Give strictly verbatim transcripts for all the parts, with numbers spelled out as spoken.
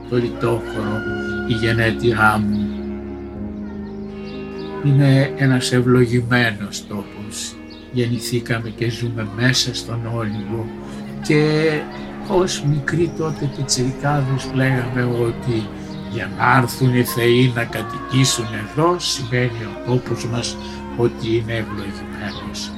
το λιτόχωρο, η γενέτειρά μου. Είναι ένας ευλογημένος τόπος. Γεννηθήκαμε και ζούμε μέσα στον Όλυμπο και ως μικροί τότε πιτσιρικάδες λέγαμε ότι για να έρθουν οι θεοί να κατοικήσουν εδώ σημαίνει ο τόπος μας ότι είναι ευλογημένος.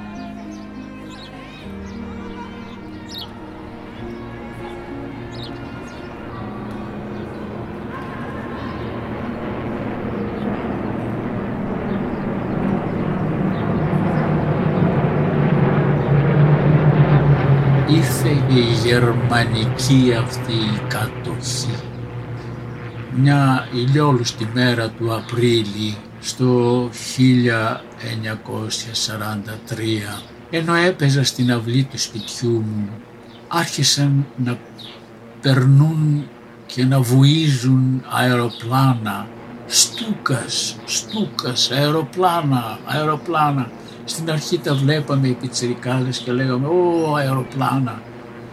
Ήρθε η γερμανική αυτή η κατοχή. Μια ηλιόλουστη μέρα του Απρίλη στο χίλια εννιακόσια σαράντα τρία, ενώ έπαιζα στην αυλή του σπιτιού μου, άρχισαν να περνούν και να βουίζουν αεροπλάνα. Στούκας, στούκας, αεροπλάνα, αεροπλάνα. Στην αρχή τα βλέπαμε οι πιτσιρικάδες και λέγαμε «Ω, αεροπλάνα».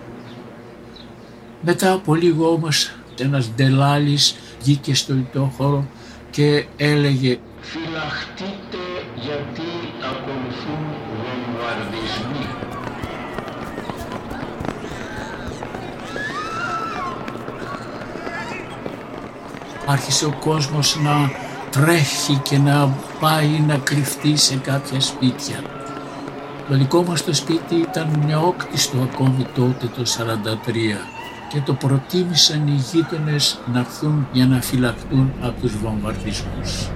Μετά από λίγο όμως ένας ντελάλης βγήκε στο λιτόχωρο και έλεγε «Φυλαχτείτε γιατί ακολουθούν βομβαρδισμοί». Άρχισε ο κόσμος να τρέχει και να πάει να κρυφτεί σε κάποια σπίτια. Το δικό μας το σπίτι ήταν νεόκτιστο ακόμη τότε το σαράντα τρία και το προτίμησαν οι γείτονες να έρθουν για να φυλακτούν από τους βομβαρδισμούς.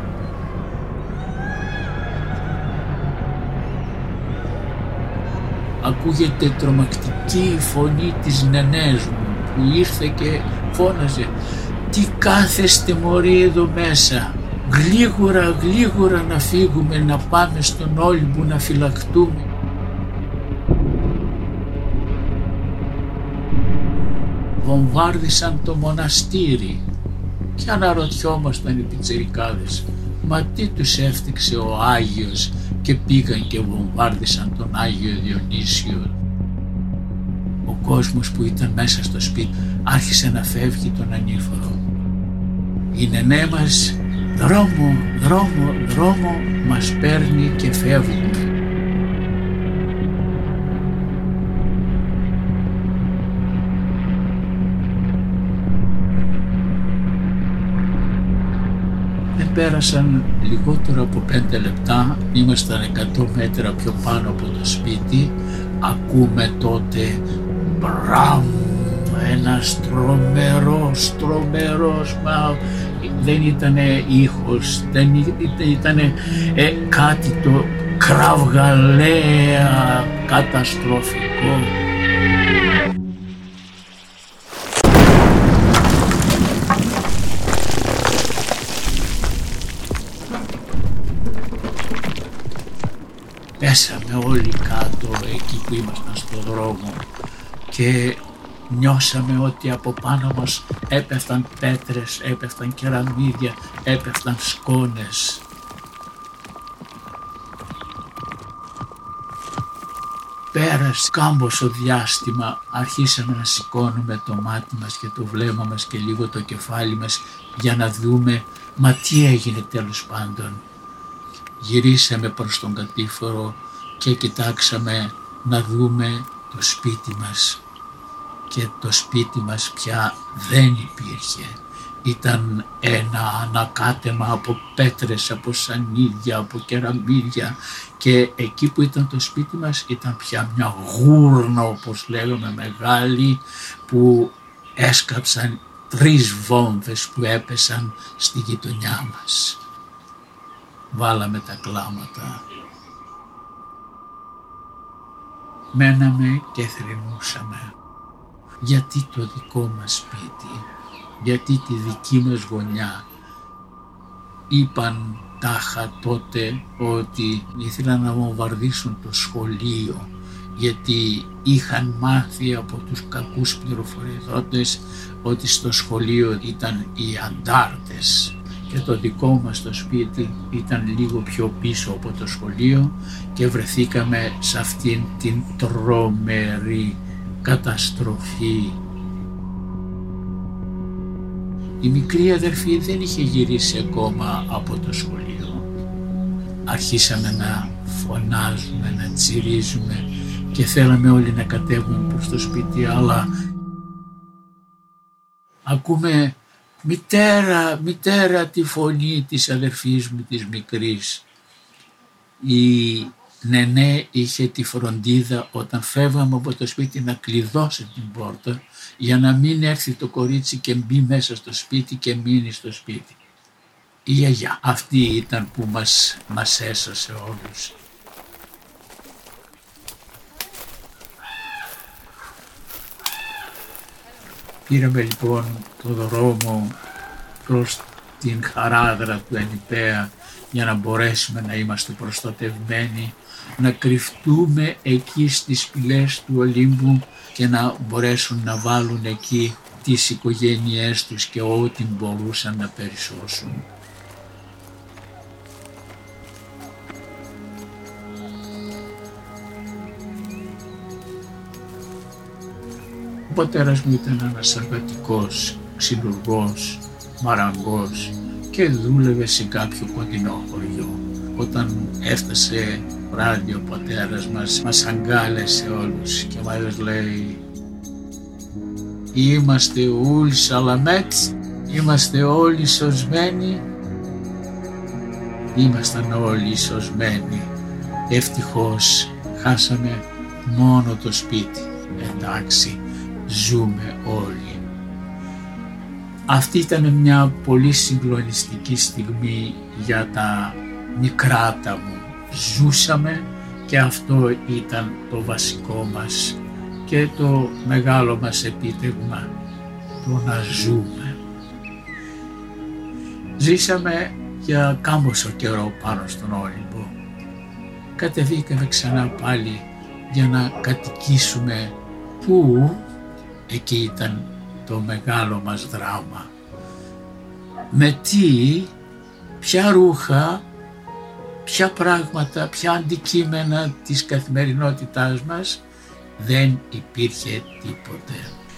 Ακούγεται τρομακτική η φωνή της νενές μου που ήρθε και φώναζε «Τι κάθεστε μωροί εδώ μέσα, γλίγορα γλίγορα να φύγουμε να πάμε στον Όλυμπο να φυλακτούμε». Βομβάρδισαν το μοναστήρι και αναρωτιόμασταν οι πιτσιρικάδες «Μα τι τους έφτιαξε ο Άγιος και πήγαν και βομβάρδισαν τον Άγιο Διονύσιο». Ο κόσμος που ήταν μέσα στο σπίτι άρχισε να φεύγει τον ανήφορο. Η νενέ μας δρόμο, δρόμο, δρόμο μας παίρνει και φεύγουμε. Δεν πέρασαν λιγότερο από πέντε λεπτά, ήμασταν εκατό μέτρα πιο πάνω από το σπίτι, ακούμε τότε μπραμ, ένας τρομερός, τρομερός, μα δεν ήταν ήχος, δεν ήταν ε, κάτι το κραυγαλαία, καταστροφικό. Πέσαμε όλοι κάτω εκεί που ήμασταν στο δρόμο και νιώσαμε ότι από πάνω μας έπεφταν πέτρες, έπεφταν κεραμίδια, έπεφταν σκόνες. Πέρασε κάμποσο διάστημα, αρχίσαμε να σηκώνουμε το μάτι μας και το βλέμμα μας και λίγο το κεφάλι μας για να δούμε μα τι έγινε τέλος πάντων. Γυρίσαμε προς τον κατήφορο και κοιτάξαμε να δούμε το σπίτι μας. Και το σπίτι μας πια δεν υπήρχε. Ήταν ένα ανακάτεμα από πέτρες, από σανίδια, από κεραμίδια και εκεί που ήταν το σπίτι μας ήταν πια μια γούρνα, όπως λέγαμε, μεγάλη, που έσκαψαν τρεις βόμβες που έπεσαν στη γειτονιά μας. Βάλαμε τα κλάματα. Μέναμε και θρηνούσαμε. Γιατί το δικό μας σπίτι, γιατί τη δική μας γωνιά. Είπαν τάχα τότε ότι ήθελαν να βομβαρδίσουν το σχολείο γιατί είχαν μάθει από τους κακούς πληροφοριοδότες ότι στο σχολείο ήταν οι αντάρτες και το δικό μας το σπίτι ήταν λίγο πιο πίσω από το σχολείο και βρεθήκαμε σε αυτήν την τρομερή καταστροφή. Η μικρή αδερφή δεν είχε γυρίσει ακόμα από το σχολείο. Αρχίσαμε να φωνάζουμε, να τσιρίζουμε και θέλαμε όλοι να κατέβουμε προς το σπίτι, αλλά ακούμε «Μητέρα, μητέρα» τη φωνή της αδερφής μου της μικρής. Η Νενέ είχε τη φροντίδα όταν φεύγαμε από το σπίτι να κλειδώσει την πόρτα για να μην έρθει το κορίτσι και μπει μέσα στο σπίτι και μείνει στο σπίτι. Η γιαγιά αυτή ήταν που μας, μας έσωσε όλους. Πήραμε λοιπόν το δρόμο προς την χαράδρα του Ενιπέα για να μπορέσουμε να είμαστε προστατευμένοι, να κρυφτούμε εκεί στις σπηλιές του Ολύμπου και να μπορέσουν να βάλουν εκεί τις οικογένειές τους και ό,τι μπορούσαν να περισσώσουν. Ο πατέρας μου ήταν ένας εργατικός, ξυλουργός, μαραγκός και δούλευε σε κάποιο κοντινό χωριό. Όταν έφτασε βράδυ ο πατέρας μας, μας αγκάλεσε όλους και μας λέει «Είμαστε όλοι σαλαμέτ, είμαστε όλοι σωσμένοι». Ήμασταν όλοι σωσμένοι. Ευτυχώς χάσαμε μόνο το σπίτι. Εντάξει, ζούμε όλοι. Αυτή ήταν μια πολύ συγκλονιστική στιγμή για τα μικράτα μου. Ζούσαμε και αυτό ήταν το βασικό μας και το μεγάλο μας επίτευγμα, το να ζούμε. Ζήσαμε για κάμποσο καιρό πάνω στον Όλυμπο. Κατεβήκαμε ξανά πάλι για να κατοικήσουμε που εκεί ήταν το μεγάλο μας δράμα. Με τι, ποια ρούχα, ποια πράγματα, ποια αντικείμενα της καθημερινότητάς μας, δεν υπήρχε τίποτε.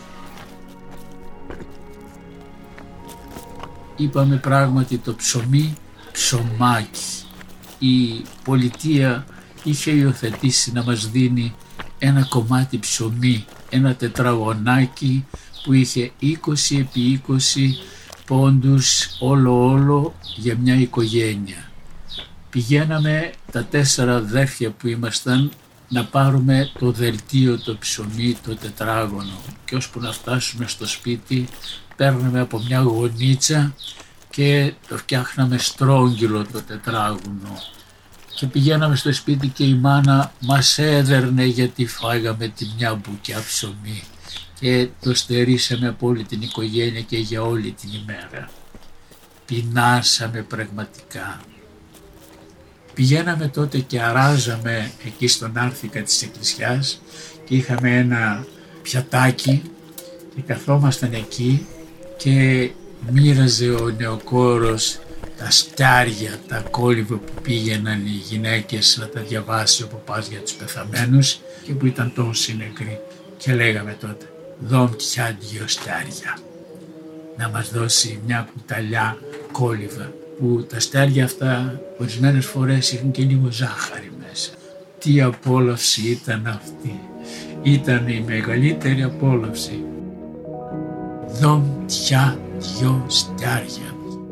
Είπαμε πράγματι το ψωμί ψωμάκι. Η πολιτεία είχε υιοθετήσει να μας δίνει ένα κομμάτι ψωμί, ένα τετραγωνάκι που είχε είκοσι επί είκοσι πόντους όλο όλο για μια οικογένεια. Πηγαίναμε τα τέσσερα αδέρφια που ήμασταν να πάρουμε το δελτίο, το ψωμί, το τετράγωνο και ώσπου να φτάσουμε στο σπίτι παίρναμε από μια γωνίτσα και το φτιάχναμε στρόγγυλο το τετράγωνο και πηγαίναμε στο σπίτι και η μάνα μας έδερνε γιατί φάγαμε τη μια μπουκιά ψωμί και το στερήσαμε από όλη την οικογένεια και για όλη την ημέρα. Πεινάσαμε πραγματικά. Πηγαίναμε τότε και αράζαμε εκεί στον άρθικα της εκκλησιάς και είχαμε ένα πιατάκι και καθόμασταν εκεί και μοίραζε ο νεοκόρος τα στάρια, τα κόλυβα που πήγαιναν οι γυναίκες να τα διαβάσει ο παπάς για τους πεθαμένους και που ήταν τόσοι νεκροί. Και λέγαμε τότε, δώμ πια δυο στάρια, να μας δώσει μια κουταλιά κόλυβα, που τα στάρια αυτά ορισμένες φορές είχαν και λίγο ζάχαρη μέσα. Τι απόλαυση ήταν αυτή, ήταν η μεγαλύτερη απόλαυση. Δώμ πια δυο στάρια.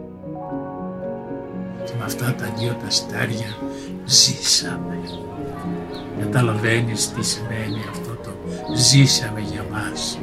Και με αυτά τα δυο τα στάρια ζήσαμε. Καταλαβαίνεις τι σημαίνει αυτό το ζήσαμε για μας.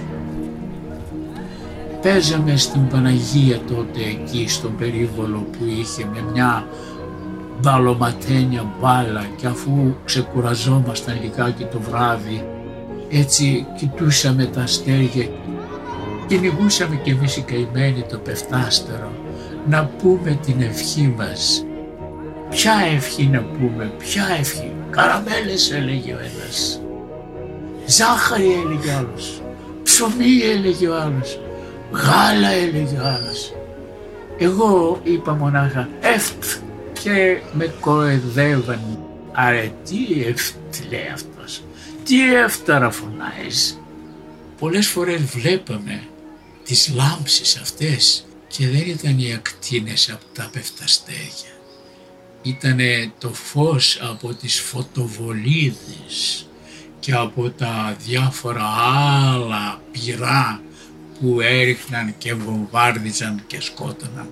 Παίζαμε στην Παναγία τότε εκεί στον περίβολο που είχε με μια μπαλωματένια μπάλα και αφού ξεκουραζόμασταν λιγάκι το βράδυ έτσι κοιτούσαμε τα αστέρια, κυνηγούσαμε κι εμείς οι καημένοι το πεφτάστερο να πούμε την ευχή μας. Ποια ευχή να πούμε, ποια ευχή? Καραμέλες έλεγε ο ένας, ζάχαρη έλεγε ο άλλος, ψωμί έλεγε ο άλλος, γάλα έλεγε ο άλλος. Εγώ είπα μονάχα εφτ και με κοροϊδεύαν. Άρα τι εφτ λέει αυτός, τι έφταρα φωνάζεις. Πολλές φορές βλέπαμε τις λάμψεις αυτές Και δεν ήταν οι ακτίνες από τα πεφταστέγια. Ήτανε το φως από τις φωτοβολίδες και από τα διάφορα άλλα πυρά που έριχναν και βομβάρδιζαν και σκότωναν.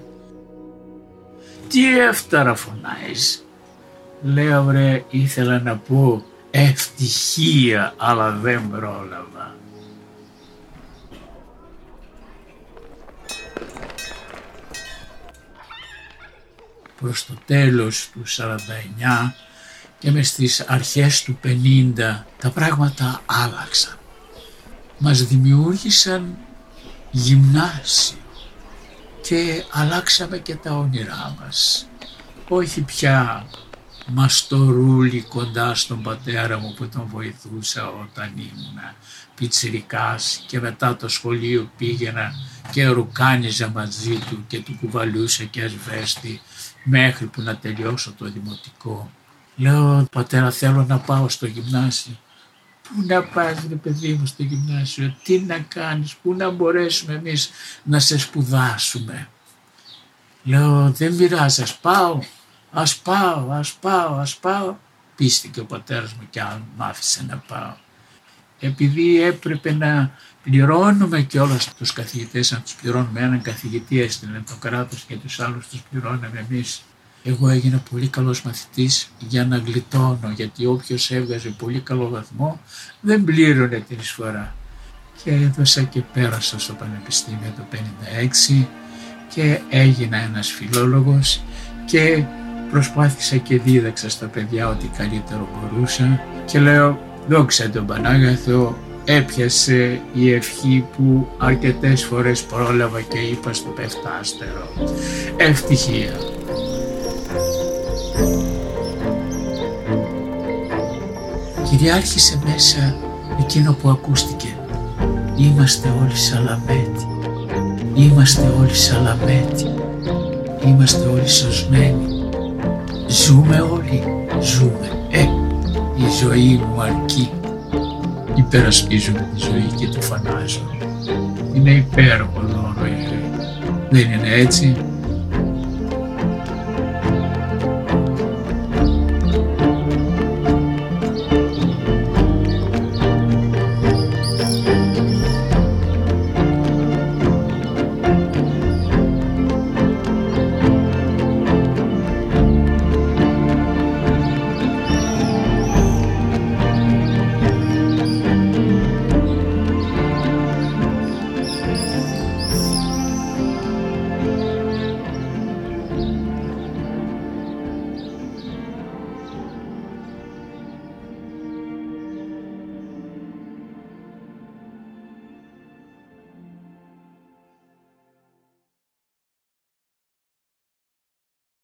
Τι έφταρα φωνάζεις? Λέω βρε, ήθελα να πω ευτυχία, αλλά δεν πρόλαβα. Προς το τέλος του σαράντα εννιά και μες στις αρχές του πενήντα τα πράγματα άλλαξαν. Μας δημιούργησαν γυμνάσιο και αλλάξαμε και τα όνειρά μας. Όχι πια μαστορούλι κοντά στον πατέρα μου που τον βοηθούσα όταν ήμουνα πιτσιρικάς και μετά το σχολείο πήγαινα και ρουκάνιζα μαζί του και του κουβαλούσα και ασβέστη μέχρι που να τελειώσω το δημοτικό. Λέω, πατέρα, θέλω να πάω στο γυμνάσιο. Πού να πας ρε παιδί μου στο γυμνάσιο, τι να κάνεις, πού να μπορέσουμε εμείς να σε σπουδάσουμε? Λέω, δεν πειράζει, ας πάω, ας πάω, ας πάω, ας πάω. Πίστηκε ο πατέρας μου και αν μ' άφησε να πάω. Επειδή έπρεπε να πληρώνουμε κιόλας τους καθηγητές, να τους πληρώνουμε, έναν καθηγητή έστειλε το κράτος και τους άλλους τους πληρώναμε εμείς. Εγώ έγινα πολύ καλός μαθητής για να γλιτώνω, γιατί όποιος έβγαζε πολύ καλό βαθμό δεν πλήρωνε την εισφορά. Και έδωσα και πέρασα στο Πανεπιστήμιο το πενήντα έξι και έγινα ένας φιλόλογος και προσπάθησα και δίδαξα στα παιδιά ό,τι καλύτερο μπορούσα και λέω, δόξα τον Πανάγαθο, έπιασε η ευχή που αρκετές φορές πρόλαβα και είπα στο πεφτάστερο. Ευτυχία. Κυριάρχησε μέσα εκείνο που ακούστηκε. Είμαστε όλοι Σαλαμέτη. Είμαστε όλοι Σαλαμέτη. Είμαστε όλοι σωσμένοι. Ζούμε όλοι. Ζούμε. Ε, η ζωή μου αρκεί. Υπερασπίζουμε τη ζωή και το φανάζω. Είναι υπέροχο δώρο η ζωή. Δεν είναι έτσι?